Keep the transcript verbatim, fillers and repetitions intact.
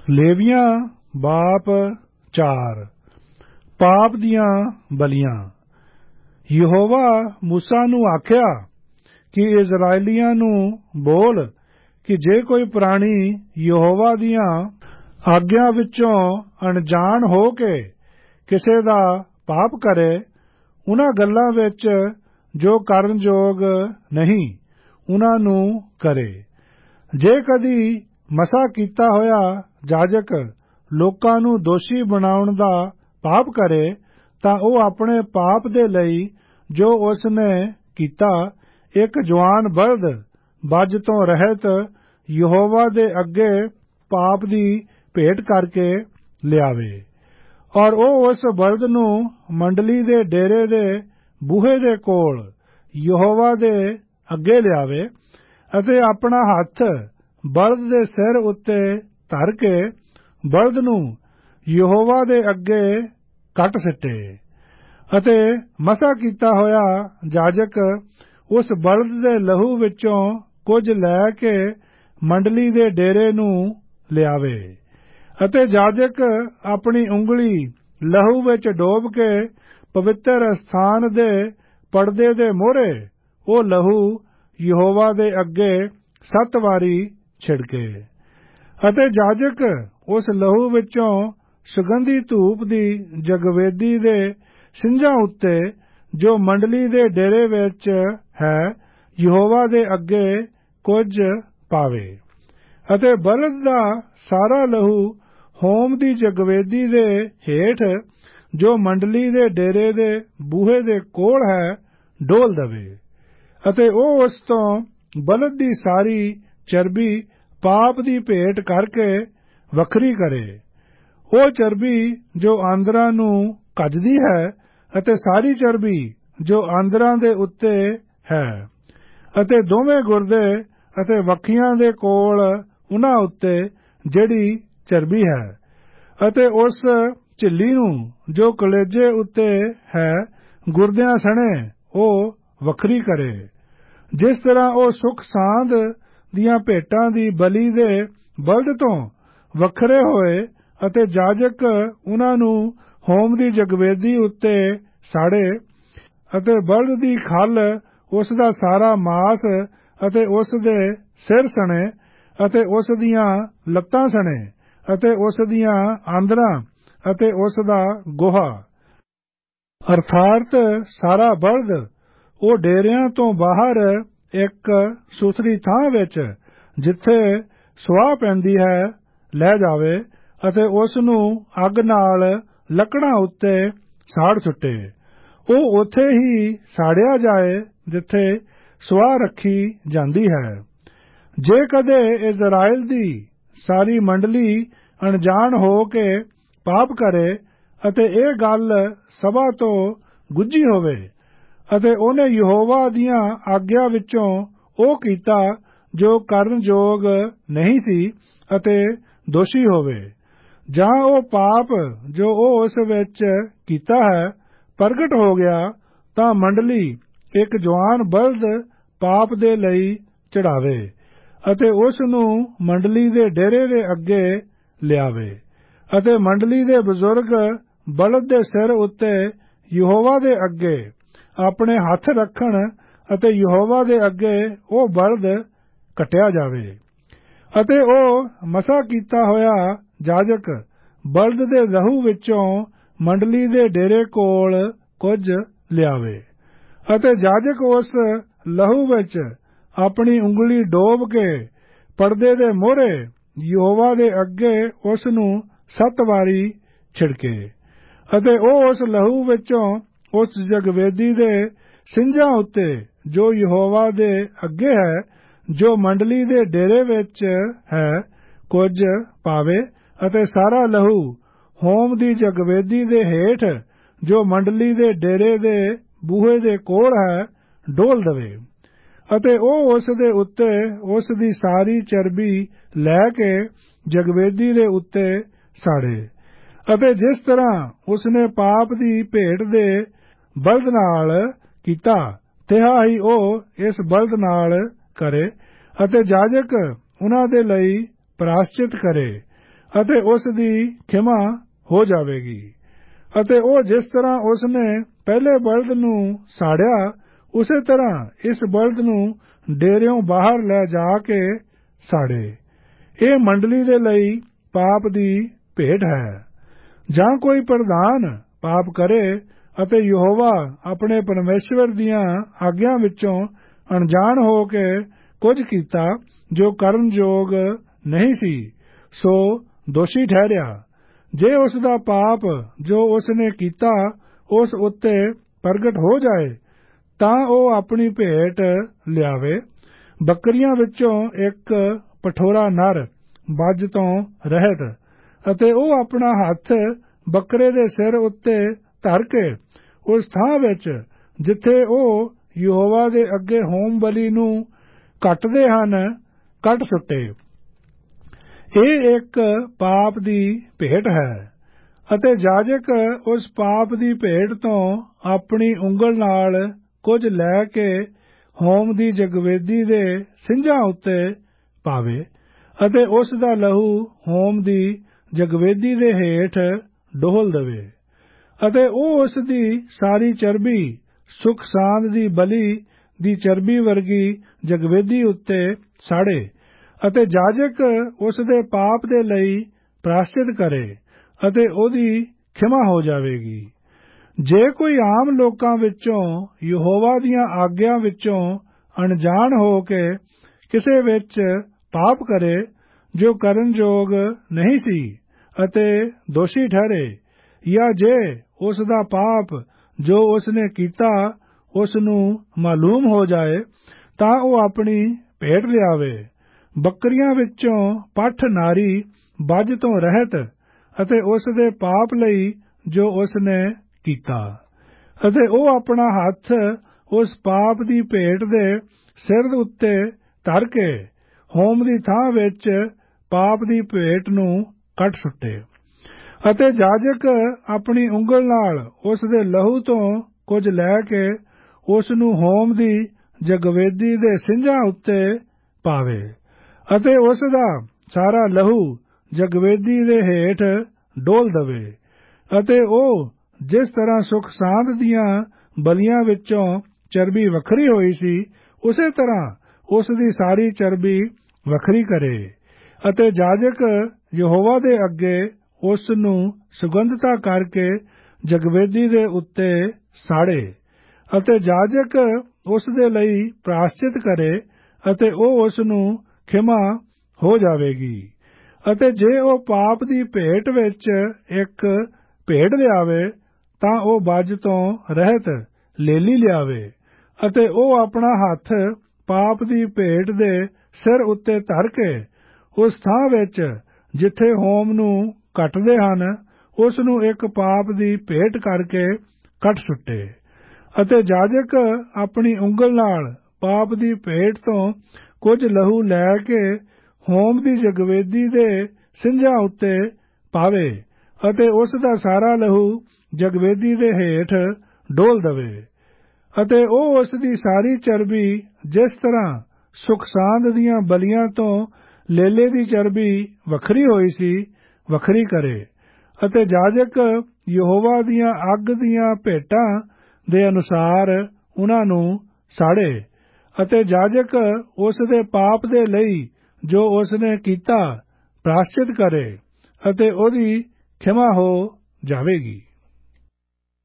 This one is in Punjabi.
ਲੇਵੀਆਂ ਬਾਪ ਚਾਰ। ਪਾਪ ਦੀਆਂ ਬਲੀਆਂ। ਯਹੋਵਾ ਮੂਸਾ ਨੂੰ ਆਖਿਆ ਕਿ ਇਜ਼ਰਾਈਲੀਆਂ ਨੂੰ ਬੋਲ ਕਿ ਜੇ ਕੋਈ ਪ੍ਰਾਣੀ ਯਹੋਵਾ ਦੀਆਂ ਆਗਿਆ ਵਿੱਚੋਂ ਅਣਜਾਣ ਹੋ ਕੇ ਕਿਸੇ ਦਾ ਪਾਪ ਕਰੇ, ਉਨ੍ਹਾਂ ਗੱਲਾਂ ਵਿੱਚ ਜੋ ਕਰਨਯੋਗ ਨਹੀਂ ਉਨ੍ਹਾਂ ਨੂੰ ਕਰੇ। ਜੇ ਕਦੀ ਮਸਾ ਕੀਤਾ ਹੋਇਆ ਜਾਜਕ ਲੋਕਾਂ ਨੂੰ ਦੋਸ਼ੀ ਬਣਾਉਣ ਦਾ ਪਾਪ ਕਰੇ, ਤਾਂ ਉਹ ਆਪਣੇ ਪਾਪ ਦੇ ਲਈ ਜੋ ਉਸ ਨੇ ਕੀਤਾ ਇੱਕ ਜਵਾਨ ਬਲਦ ਬੱਜ ਤੋਂ ਰਹਿਤ ਯਹੋਵਾ ਦੇ ਅੱਗੇ ਪਾਪ ਦੀ ਭੇਟ ਕਰਕੇ ਲਿਆਵੇ, ਔਰ ਉਹ ਉਸ ਬਲਦ ਨੂੰ ਮੰਡਲੀ ਦੇ ਡੇਰੇ ਦੇ ਬੂਹੇ ਦੇ ਕੋਲ ਯਹੋਵਾ ਦੇ ਅੱਗੇ ਲਿਆਵੇ ਅਤੇ ਆਪਣਾ ਹੱਥ ਬਲਦ ਦੇ ਸਿਰ ਉੱਤੇ ਧਰ ਕੇ ਬਲਦ ਨੂੰ ਯਹੋਵਾ ਦੇ ਅੱਗੇ ਕੱਟ ਸਿੱਟੇ। ਅਤੇ ਮਸਾ ਕੀਤਾ ਹੋਇਆ ਜਾਜਕ ਉਸ ਬਲਦ ਦੇ ਲਹੂ ਵਿੱਚੋਂ ਕੁਝ ਲੈ ਕੇ ਮੰਡਲੀ ਦੇ ਡੇਰੇ ਨੂੰ ਲਿਆਵੇ, ਅਤੇ ਜਾਜਕ ਆਪਣੀ ਉਂਗਲੀ ਲਹੂ ਵਿੱਚ ਡੋਬ ਕੇ ਪਵਿੱਤਰ ਸਥਾਨ ਦੇ ਪਰਦੇ ਦੇ ਮੋਹਰੇ ਉਹ ਲਹੂ ਯਹੋਵਾ ਦੇ ਅੱਗੇ ਸੱਤ ਵਾਰੀ ਛਿੜਕੇ। ਅਤੇ ਜਾਜਕ ਉਸ ਲਹੂ ਵਿੱਚੋਂ ਸੁਗੰਧੀ ਧੂਪ ਦੀ ਜਗਵੇਦੀ ਦੇ ਸਿੰਜਾਂ ਉੱਤੇ ਜੋ ਮੰਡਲੀ ਦੇ ਡੇਰੇ ਵਿੱਚ ਹੈ ਯਹੋਵਾ ਦੇ ਅੱਗੇ ਕੁਝ ਪਾਵੇ, ਅਤੇ ਬਲਦ ਦਾ ਸਾਰਾ ਲਹੂ ਹੋਮ ਦੀ ਜਗਵੇਦੀ ਦੇ ਹੇਠ ਜੋ ਮੰਡਲੀ ਦੇ ਡੇਰੇ ਦੇ ਬੂਹੇ ਦੇ ਕੋਲ ਹੈ ਡੋਲ ਦਵੇ, ਅਤੇ ਉਹ ਉਸ ਤੋਂ ਬਲਦ ਦੀ ਸਾਰੀ ਚਰਬੀ ਪਾਪ ਦੀ ਭੇਟ ਕਰਕੇ ਵੱਖਰੀ ਕਰੇ। ਉਹ ਚਰਬੀ ਜੋ ਆਂਦਰਾਂ ਨੂੰ ਕੱਜਦੀ ਹੈ ਅਤੇ ਸਾਰੀ ਚਰਬੀ ਜੋ ਆਂਦਰਾਂ ਦੇ ਉੱਤੇ ਹੈ, ਅਤੇ ਦੋਵੇਂ ਗੁਰਦੇ ਅਤੇ ਵੱਖੀਆਂ ਦੇ ਕੋਲ ਉਨ੍ਹਾਂ ਉੱਤੇ ਜਿਹੜੀ ਚਰਬੀ ਹੈ, ਅਤੇ ਉਸ ਝਿੱਲੀ ਨੂੰ ਜੋ ਕਲੇਜੇ ਉੱਤੇ ਹੈ ਗੁਰਦਿਆਂ ਸਣੇ ਉਹ ਵੱਖਰੀ ਕਰੇ। ਜਿਸ ਤਰ੍ਹਾਂ ਉਹ ਸੁੱਖ ਸਾਂਦ ਦੀਆਂ ਭੇਟਾਂ ਦੀ ਬਲੀ ਦੇ ਬਲਦ ਤੋਂ ਵੱਖਰੇ ਹੋਏ, ਅਤੇ ਜਾਜਕ ਉਨ੍ਹਾਂ ਨੂੰ ਹੋਮ ਦੀ ਜਗਵੇਦੀ ਉੱਤੇ ਸਾੜੇ, ਅਤੇ ਬਲਦ ਦੀ ਖੱਲ ਉਸ ਦਾ ਸਾਰਾ ਮਾਸ ਅਤੇ ਉਸ ਦੇ ਸਿਰ ਸਣੇ ਅਤੇ ਉਸ ਦੀਆਂ ਲੱਤਾਂ ਸਣੇ ਅਤੇ ਉਸ ਦੀਆਂ ਆਂਦਰਾਂ ਅਤੇ ਉਸ ਦਾ ਗੋਹਾ, ਅਰਥਾਤ ਸਾਰਾ ਬਲਦ ਉਹ ਡੇਰਿਆਂ ਤੋਂ ਬਾਹਰ ਇੱਕ ਸੁਥਰੀ ਥਾਂ ਵਿੱਚ ਜਿੱਥੇ ਸੁਆਹ ਪੈਂਦੀ ਹੈ ਲੈ ਜਾਵੇ, ਅਤੇ ਉਸ ਨੂੰ ਅੱਗ ਨਾਲ ਲੱਕੜਾਂ ਉੱਤੇ ਸਾੜ ਸੁੱਟੇ। ਉਹ ਉੱਥੇ ਹੀ ਸਾੜਿਆ ਜਾਏ ਜਿੱਥੇ ਸੁਆਹ ਰੱਖੀ ਜਾਂਦੀ ਹੈ। ਜੇ ਕਦੇ ਇਜ਼ਰਾਈਲ ਦੀ ਸਾਰੀ ਮੰਡਲੀ ਅਣਜਾਣ ਹੋ ਕੇ ਪਾਪ ਕਰੇ ਅਤੇ ਇਹ ਗੱਲ ਸਭਾ ਤੋਂ ਗੁੱਝੀ ਹੋਵੇ, ਅਤੇ ਉਹਨੇ ਯਹੋਵਾ ਦੀਆਂ ਆਗਿਆ ਵਿੱਚੋਂ ਉਹ ਕੀਤਾ ਜੋ ਕਰਨਯੋਗ ਨਹੀਂ ਸੀ ਅਤੇ ਦੋਸ਼ੀ ਹੋਵੇ, ਜਾਂ ਉਹ ਪਾਪ ਜੋ ਉਹ ਉਸ ਵਿੱਚ ਕੀਤਾ ਹੈ ਪ੍ਰਗਟ ਹੋ ਗਿਆ, ਤਾਂ ਮੰਡਲੀ ਇੱਕ ਜਵਾਨ ਬਲਦ ਪਾਪ ਦੇ ਲਈ ਚੜਾਵੇ ਅਤੇ ਉਸ ਨੂੰ ਮੰਡਲੀ ਦੇ ਡੇਰੇ ਦੇ ਅੱਗੇ ਲਿਆਵੇ, ਅਤੇ ਮੰਡਲੀ ਦੇ ਬਜ਼ੁਰਗ ਬਲਦ ਦੇ ਸਿਰ ਉੱਤੇ ਯਹੋਵਾ ਦੇ ਅੱਗੇ ਆਪਣੇ ਹੱਥ ਰੱਖਣ, ਅਤੇ ਯਹੋਵਾ ਦੇ ਅੱਗੇ ਉਹ ਬਲਦ ਕੱਟਿਆ ਜਾਵੇ। ਅਤੇ ਉਹ ਮਸਾ ਕੀਤਾ ਹੋਇਆ ਜਾਜਕ ਬਲਦ ਦੇ ਲਹੂ ਵਿੱਚੋਂ ਮੰਡਲੀ ਦੇ ਡੇਰੇ ਕੋਲ ਕੁਝ ਲਿਆਵੇ, ਅਤੇ ਜਾਜਕ ਉਸ ਲਹੂ ਵਿੱਚ ਆਪਣੀ ਉਂਗਲੀ ਡੋਬ ਕੇ ਪਰਦੇ ਦੇ ਮੋਹਰੇ ਯਹੋਵਾ ਦੇ ਅੱਗੇ ਉਸ ਨੂੰ ਸੱਤ ਵਾਰੀ ਛਿੜਕੇ, ਅਤੇ ਉਹ ਉਸ ਲਹੂ ਵਿੱਚੋਂ ਉਸ ਜਗਵੇਦੀ ਦੇ ਸਿੰਜਾਂ ਉੱਤੇ ਜੋ ਯਹੋਵਾ ਦੇ ਅੱਗੇ ਹੈ ਜੋ ਮੰਡਲੀ ਦੇ ਡੇਰੇ ਵਿੱਚ ਹੈ ਕੁਝ ਪਾਵੇ, ਅਤੇ ਸਾਰਾ ਲਹੂ ਹੋਮ ਦੀ ਜਗਵੇਦੀ ਦੇ ਹੇਠ ਜੋ ਮੰਡਲੀ ਦੇ ਡੇਰੇ ਦੇ ਬੂਹੇ ਦੇ ਕੋਲ ਹੈ ਡੋਲ ਦਵੇ, ਅਤੇ ਉਹ ਉਸ ਦੇ ਉੱਤੇ ਉਸ ਦੀ ਸਾਰੀ ਚਰਬੀ ਲੈ ਕੇ ਜਗਵੇਦੀ ਦੇ ਉੱਤੇ ਸਾੜੇ। ਅਤੇ ਜਿਸ ਤਰ੍ਹਾਂ ਉਸਨੇ ਪਾਪ ਦੀ ਭੇਟ ਦੇ ਬਲਦ ਨਾਲ ਕੀਤਾ, ਤਿਹਾ ਹੀ ਉਹ ਇਸ ਬਲਦ ਨਾਲ ਕਰੇ, ਅਤੇ ਜਾਜਕ ਉਨ੍ਹਾਂ ਦੇ ਲਈ ਪ੍ਰਾਸ਼ਚਿਤ ਕਰੇ, ਅਤੇ ਉਸ ਦੀ ਖਿਮਾ ਹੋ ਜਾਵੇਗੀ। ਅਤੇ ਉਹ ਜਿਸ ਤਰ੍ਹਾਂ ਉਸ ਨੇ ਪਹਿਲੇ ਬਲਦ ਨੂੰ ਸਾੜਿਆ, ਉਸੇ ਤਰ੍ਹਾਂ ਇਸ ਬਲਦ ਨੂੰ ਡੇਰਿਓਂ ਬਾਹਰ ਲੈ ਜਾ ਕੇ ਸਾੜੇ। ਇਹ ਮੰਡਲੀ ਦੇ ਲਈ ਪਾਪ ਦੀ ਭੇਟ ਹੈ। ਜਾਂ ਕੋਈ ਪ੍ਰਧਾਨ ਪਾਪ ਕਰੇ ਅਤੇ ਯਹੋਵਾ ਆਪਣੇ ਪਰਮੇਸ਼ਵਰ ਦੀਆਂ ਆਗਿਆ ਵਿੱਚੋਂ ਅਣਜਾਣ ਹੋ ਕੇ ਕੁਝ ਕੀਤਾ ਜੋ ਕਰਨ ਯੋਗ ਨਹੀਂ ਸੀ, ਸੋ ਦੋਸ਼ੀ ਠਹਿਰਿਆ। ਜੇ ਉਸ ਦਾ ਪਾਪ ਜੋ ਉਸ ਨੇ ਕੀਤਾ ਉਸ ਉੱਤੇ ਪ੍ਰਗਟ ਹੋ ਜਾਏ, ਤਾਂ ਉਹ ਆਪਣੀ ਭੇਟ ਲਿਆਵੇ, ਬੱਕਰੀਆਂ ਵਿੱਚੋਂ ਇੱਕ ਪਠੋਰਾ ਨਰ ਬੱਜ ਤੋਂ ਰਹਿਤ, ਅਤੇ ਉਹ ਆਪਣਾ ਹੱਥ ਬੱਕਰੇ ਦੇ ਸਿਰ ਉੱਤੇ ਧਰ ਕੇ ਉਸ ਥਾਂ ਵਿੱਚ ਜਿੱਥੇ ਉਹ ਯਹੋਵਾ ਦੇ ਅੱਗੇ ਹੋਮ ਬਲੀ ਨੂੰ ਕੱਟਦੇ ਹਨ ਕੱਟ ਸੁੱਟੇ। ਇਹ ਇੱਕ ਪਾਪ ਦੀ ਭੇਟ ਹੈ, ਅਤੇ ਜਾਜਕ ਉਸ ਪਾਪ ਦੀ ਭੇਟ ਤੋਂ ਆਪਣੀ ਉਂਗਲ ਨਾਲ ਕੁਝ ਲੈ ਕੇ ਹੋਮ ਦੀ ਜਗਵੇਦੀ ਦੇ ਸਿੰਜਾਂ ਉੱਤੇ ਪਾਵੇ, ਅਤੇ ਉਸ ਦਾ ਲਹੂ ਹੋਮ ਦੀ ਜਗਵੇਦੀ ਦੇ ਹੇਠ ਡੋਲ ਦੇਵੇ। ਅਤੇ ਉਹ ਉਸ ਦੀ ਸਾਰੀ ਚਰਬੀ ਸੁਖ ਸਾਂਦ ਦੀ ਬਲੀ ਦੀ ਚਰਬੀ ਵਰਗੀ ਜਗਵੇਦੀ ਉੱਤੇ ਸਾੜੇ, ਅਤੇ ਜਾਜਕ ਉਸ ਦੇ ਪਾਪ ਦੇ ਲਈ ਪ੍ਰਾਸ਼ਚਿਤ ਕਰੇ, ਅਤੇ ਉਹਦੀ ਖਿਮਾ ਹੋ ਜਾਵੇਗੀ। ਜੇ ਕੋਈ ਆਮ ਲੋਕਾਂ ਵਿੱਚੋਂ ਯਹੋਵਾ ਦੀਆਂ ਆਗਿਆ ਵਿੱਚੋਂ ਅਣਜਾਣ ਹੋ ਕੇ ਕਿਸੇ ਵਿੱਚ ਪਾਪ ਕਰੇ ਜੋ ਕਰਨ ਯੋਗ ਨਹੀਂ ਸੀ ਅਤੇ ਦੋਸ਼ੀ ਠਹਿਰੇ, ਜਾਂ ਜੇ ਉਸ ਦਾ ਪਾਪ ਜੋ ਉਸ ਨੇ ਕੀਤਾ ਉਸ ਨੂੰ ਮਾਲੂਮ ਹੋ ਜਾਏ, ਤਾਂ ਉਹ ਆਪਣੀ ਭੇਟ ਲਿਆਵੇ, ਬੱਕਰੀਆਂ ਵਿੱਚੋਂ ਪੱਠ ਨਾਰੀ ਬੱਜ ਤੋਂ ਰਹਿਤ, ਅਤੇ ਉਸ ਦੇ ਪਾਪ ਲਈ ਜੋ ਉਸ ਨੇ ਕੀਤਾ। ਅਤੇ ਉਹ ਆਪਣਾ ਹੱਥ ਉਸ ਪਾਪ ਦੀ ਭੇਟ ਦੇ ਸਿਰ ਉੱਤੇ ਧਰ ਕੇ ਹੋਮ ਦੀ ਥਾਂ ਵਿੱਚ ਪਾਪ ਦੀ ਭੇਟ ਨੂੰ ਕੱਟ ਸੁੱਟੇ। ਅਤੇ ਜਾਜਕ ਆਪਣੀ ਉਂਗਲ ਨਾਲ ਉਸ ਦੇ ਲਹੂ ਤੋਂ ਕੁਝ ਲੈ ਕੇ ਉਸ ਨੂੰ ਹੋਮ ਦੀ ਜਗਵੇਦੀ ਦੇ ਸਿੰਜਾਂ ਉੱਤੇ ਪਾਵੇ, ਅਤੇ ਉਸ ਦਾ ਸਾਰਾ ਲਹੂ ਜਗਵੇਦੀ ਦੇ ਹੇਠ ਡੋਲ ਦਵੇ। ਅਤੇ ਉਹ ਜਿਸ ਤਰ੍ਹਾਂ ਸੁਖ ਸਾਂਦ ਦੀਆਂ ਬਲੀਆਂ ਵਿੱਚੋਂ ਚਰਬੀ ਵੱਖਰੀ ਹੋਈ ਸੀ, ਉਸੇ ਤਰ੍ਹਾਂ ਉਸ ਦੀ ਸਾਰੀ ਚਰਬੀ ਵੱਖਰੀ ਕਰੇ। ਅਤੇ ਜਾਜਕ ਯਹੋਵਾ ਦੇ ਅੱਗੇ ਉਸ ਨੂੰ ਸੁਗੰਧਤਾ ਕਰਕੇ ਜਗਵੇਦੀ ਦੇ ਉੱਤੇ ਸਾੜੇ, ਅਤੇ ਜਾਜਕ ਉਸ ਦੇ ਲਈ ਪ੍ਰਾਸ਼ਚਿਤ ਕਰੇ, ਅਤੇ ਉਹ ਉਸ ਨੂੰ ਖਿਮਾ ਹੋ ਜਾਵੇਗੀ। ਅਤੇ ਜੇ ਉਹ ਪਾਪ ਦੀ ਭੇਟ ਵਿੱਚ ਇੱਕ ਭੇਡ ਲਿਆਵੇ, ਤਾਂ ਉਹ ਬੱਜ ਤੋਂ ਰਹਿਤ ਲੇਲੀ ਲਿਆਵੇ, ਅਤੇ ਉਹ ਆਪਣਾ ਹੱਥ ਪਾਪ ਦੀ ਭੇਟ ਦੇ ਸਿਰ ਉੱਤੇ ਧਰ ਕੇ ਉਸ ਥਾਂ ਵਿੱਚ ਜਿੱਥੇ ਹੋਮ ਨੂੰ ਕੱਟਦੇ ਹਨ ਉਸ ਨੂੰ ਇੱਕ ਪਾਪ ਦੀ ਭੇਟ ਕਰਕੇ ਕੱਟ ਸੁੱਟੇ। ਅਤੇ ਜਾਜਕ ਆਪਣੀ ਉਂਗਲ ਨਾਲ ਪਾਪ ਦੀ ਭੇਟ ਤੋਂ ਕੁਝ ਲਹੂ ਲੈ ਕੇ ਹੋਮ ਦੀ ਜਗਵੇਦੀ ਦੇ ਸਿੰਜਾਂ ਉੱਤੇ ਪਾਵੇ, ਅਤੇ ਉਸ ਦਾ ਸਾਰਾ ਲਹੂ ਜਗਵੇਦੀ ਦੇ ਹੇਠ ਡੋਲ ਦਵੇ। ਅਤੇ ਉਹ ਉਸ ਦੀ ਸਾਰੀ ਚਰਬੀ ਜਿਸ ਤਰ੍ਹਾਂ ਸੁਖ ਸਾਂਦ ਦੀਆਂ ਬਲੀਆਂ ਤੋਂ ਲੇਲੇ ਦੀ ਚਰਬੀ ਵੱਖਰੀ ਹੋਈ ਸੀ, ਵੱਖਰੀ ਕਰੇ। ਅਤੇ ਜਾਜਕ ਯਹੋਵਾ ਦੀਆਂ ਅੱਗ ਦੀਆਂ ਭੇਟਾਂ ਦੇ ਅਨੁਸਾਰ ਉਨ੍ਹਾਂ ਨੂੰ ਸਾੜੇ, ਅਤੇ ਜਾਜਕ ਉਸ ਦੇ ਪਾਪ ਦੇ ਲਈ ਜੋ ਉਸ ਨੇ ਕੀਤਾ ਪ੍ਰਾਸ਼ਚਿਤ ਕਰੇ, ਅਤੇ ਉਹਦੀ ਖਿਮਾ ਹੋ ਜਾਵੇਗੀ।